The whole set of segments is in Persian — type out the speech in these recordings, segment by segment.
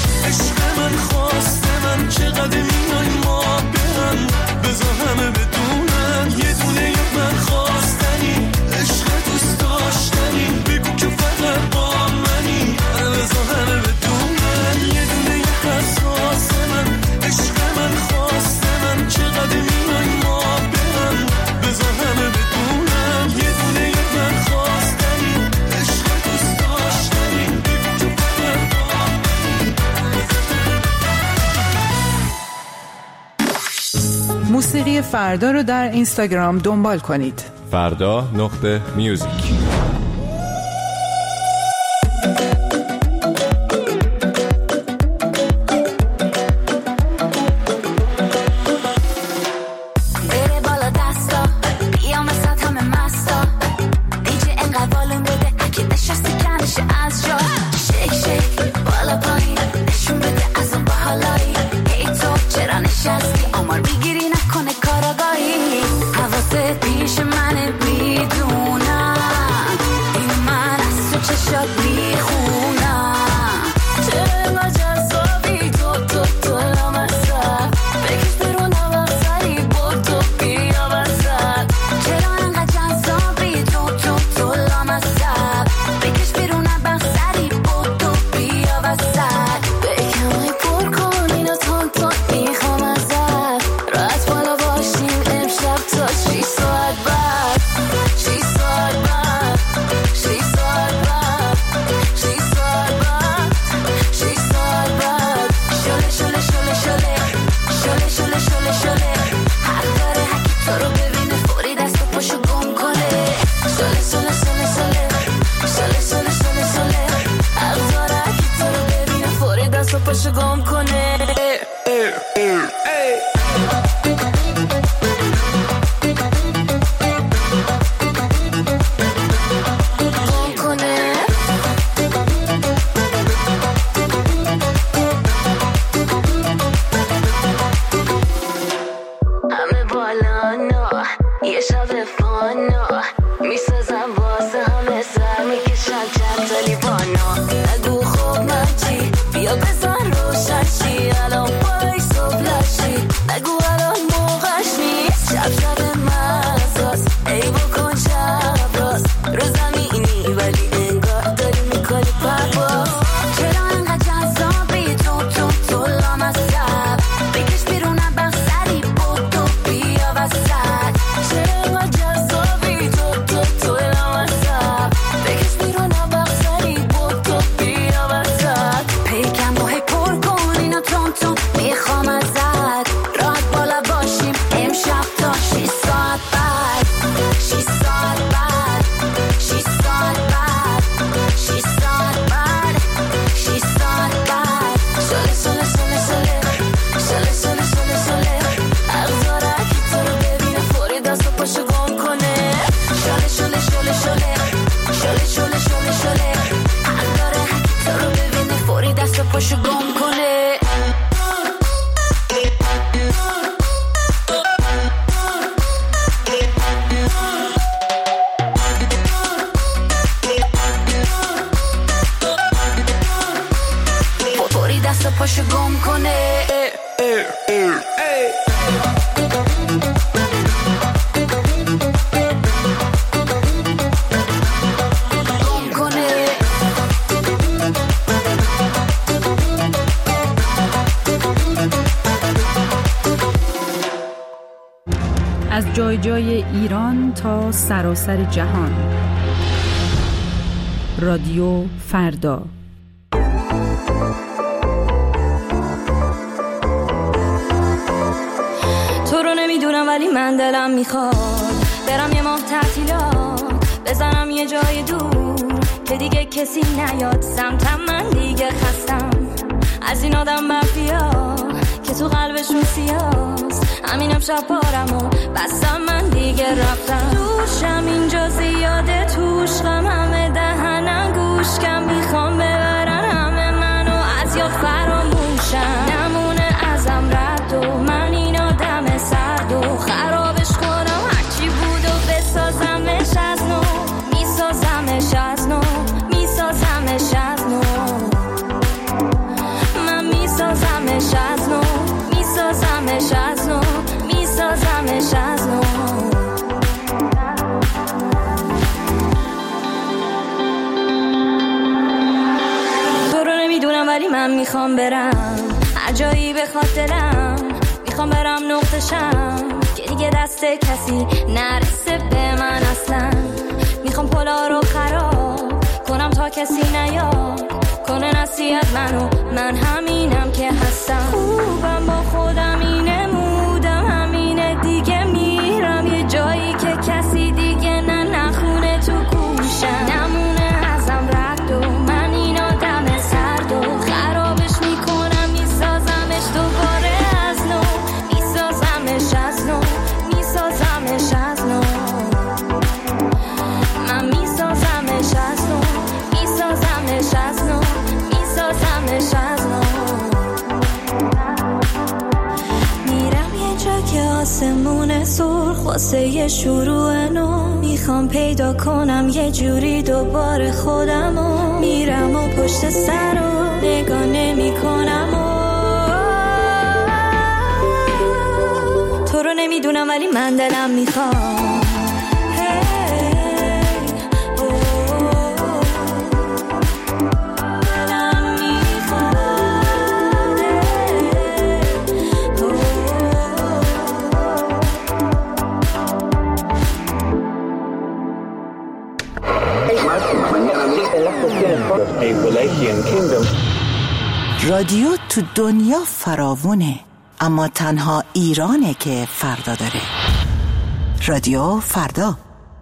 عشق من خواسته من چقدر میای ما برم بذار همه بدونن یه دونه من خواستنی عشق دوست داشتنی بگو که فقط با منی بذار همه بدونن یه دونه حساس من عشق من خواسته من چقدر میای ما برم بذار همه بدونن یه دونه من خواستنی عشق دوست داشتنی بگو که فقط با منی. موسیقی فردا رو در اینستاگرام دنبال کنید. فردا.music. از جای جای ایران تا سراسر جهان. رادیو فردا. تو رو نمیدونم ولی من دلم میخواد برم یه ماه تعطیلات بزنم یه جای دور که دیگه کسی نیاد سمتم. من دیگه خستم از این آدم مافیا که تو قلبشون سیاست. همینم شب پارم و بستم من دیگه رفتم. دوشم اینجا زیاده توش غم همه دهنم گوش کم میخوام ببرن همه منو از یاد فراموشم. نمونه ازم رد و من این آدم سرد و خرابش کنم هرچی بود و بسازمش از نو. میسازمش از نو، میسازمش از نو. من من میخوام برم هر جایی بخواد دلم، میخوام برم نقطشم که دیگه دست کسی نرسه به من اصلا. میخوام پلا رو خراب کنم تا کسی نیاد کنه نصیحت منو، من همینم که هستم. خوبم با خودم اینه مودم همینه دیگه، میرم یه جایی که کسی دیگه نخونه تو گوشم، نمونه ازم رد و من این آدم سرد و خرابش میکنم، میسازمش دوباره از نو، میسازمش از نو، میسازمش از نو، من میسازمش از نو، میسازمش از نو، میسازمش از نو. میرم یه جا که آسمون سرخ واسه یه شروع نو، میخوام پیدا کنم یه جوری دوباره خودمو، میرم و پشت سر رو نگاه نمی کنم تو رو نمیدونم ولی من دلم میخوام. رادیو تو دنیا فراوونه، اما تنها ایرانه که فردا داره. رادیو فردا.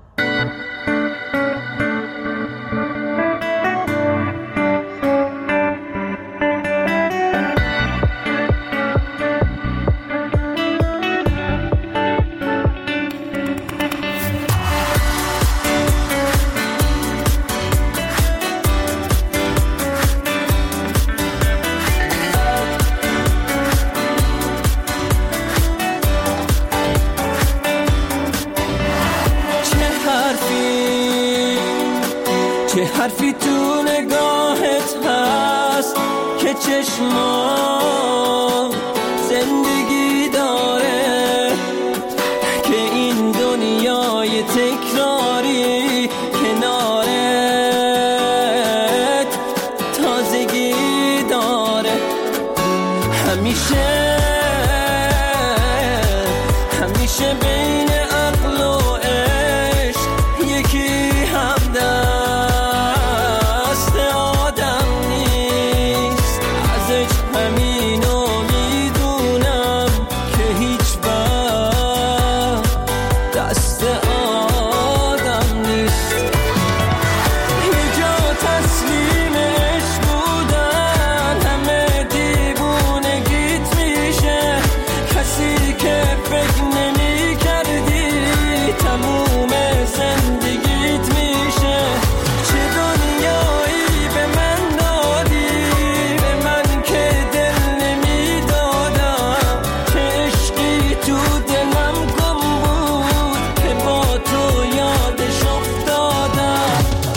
چه حرفی تو نگاهت هست که چشمات زندگی داره، که این دنیای تکراری کنارت تازگی داره. همیشه بین عقل و عشق یکی همدست آدم نیست، ازش همینو میدونم که هیچ وقت دست آدم نیست. یه جا تسلیم عشق بودن همه دیوونگیت میشه، کسی که فکر نمی کردی تموم زندگیت میشه. چه دنیایی به من دادی، به من که دل نمی دادم، چه عشقی تو دلم گم بود که با تو یادش افتادم.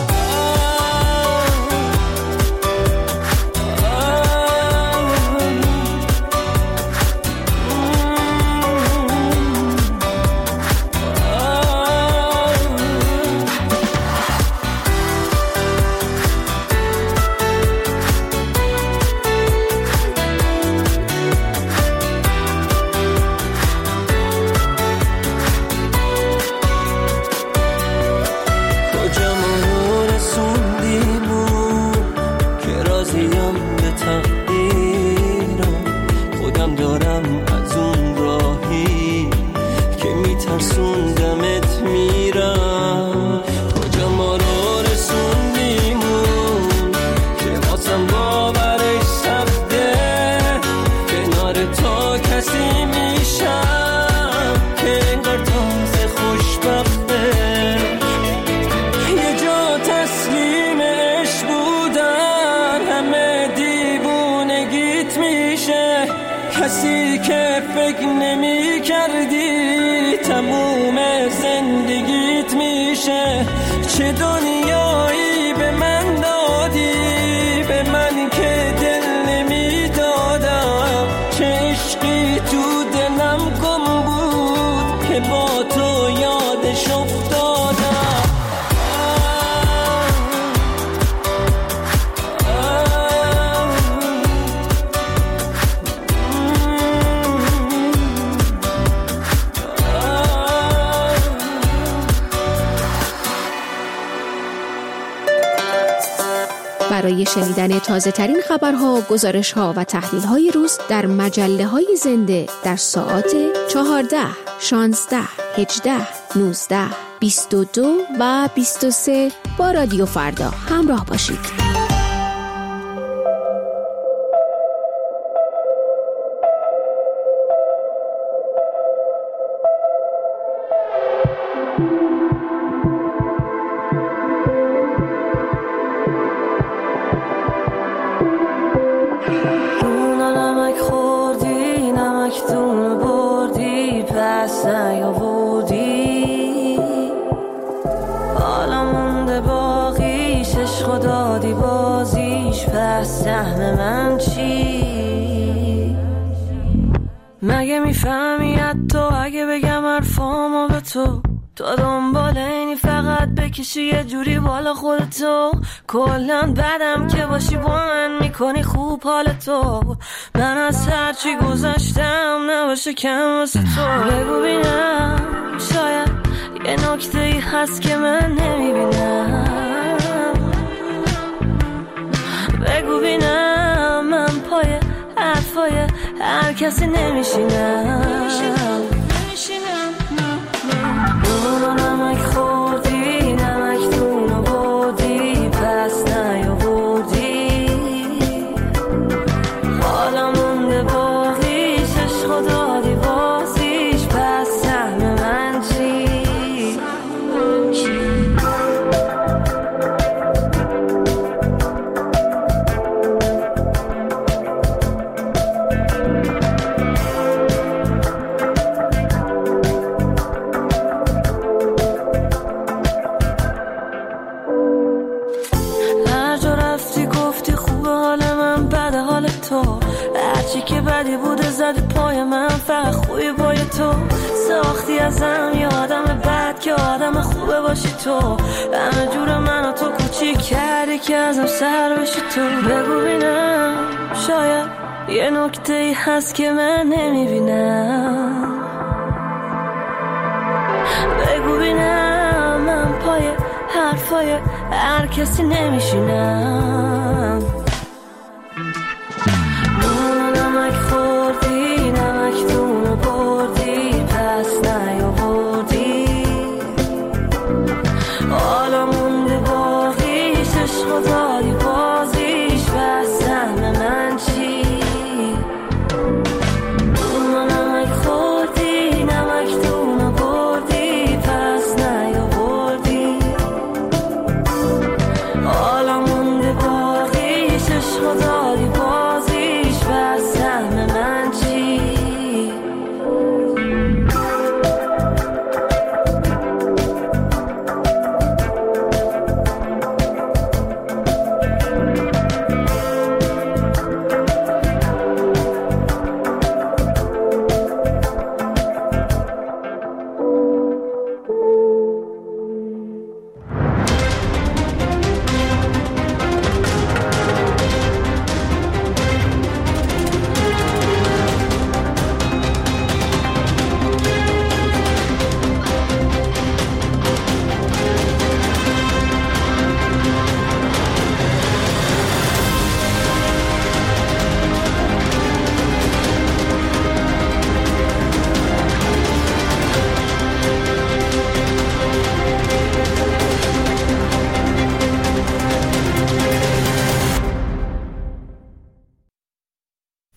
کجا ما رو رسوندیمون که راضیم به تقدیرم، خودم دارم از اون راهی که میترسوندمت میرم. کجا ما رو رسوندیمون که واسم باورش سخته، کنار تو کسی میشم که انگار تازه خوشبخته. یه جا تسلیم عشق بودن همه دیوونگیت میشه، کسی که فکر نمی کردی تموم زندگیت میشه. چه دنیایی به من دادی، به من که دل نمی دادم، چه عشقی تو دلم گم بود که با تو یادش افتادم. برای شنیدن تازه ترین خبرها، گزارش‌ها و تحلیل‌های روز در مجله‌های زنده در ساعات 14، 16، 18، 19، 22 و 23 با رادیو فردا همراه باشید. سهم من چی؟ مگه میفهمی حتی اگه بگم حرفامو به تو دنبال اینی فقط بکشی یه جوری بالا خودتو، کلن بدم که باشی با من میکنی خوب حالتو، من از هرچی گذشتم نباشه کم واسه تو. بگو بینم شاید یه نکته ای هست که من نمیبینم، بگو بینم من پای حرفای هر کسی نمیشینم. اونو نمک خوردی نمک دونو بودی پس نیاوردی، حالا مونده باقیش عشق دادی بازیش، پس سهم من چی؟ هرچی که بدی بوده زدی پای من، فقط خوبی پای تو ساختی ازم یه آدم بد که آدم خوبه باشی تو، همه جور من و تو کوچیک کردی که ازم سر بشی تو. بگو بینم شاید یه نکته ای هست که من نمیبینم، بگو بینم من پای حرفای هر کسی نمیشینم.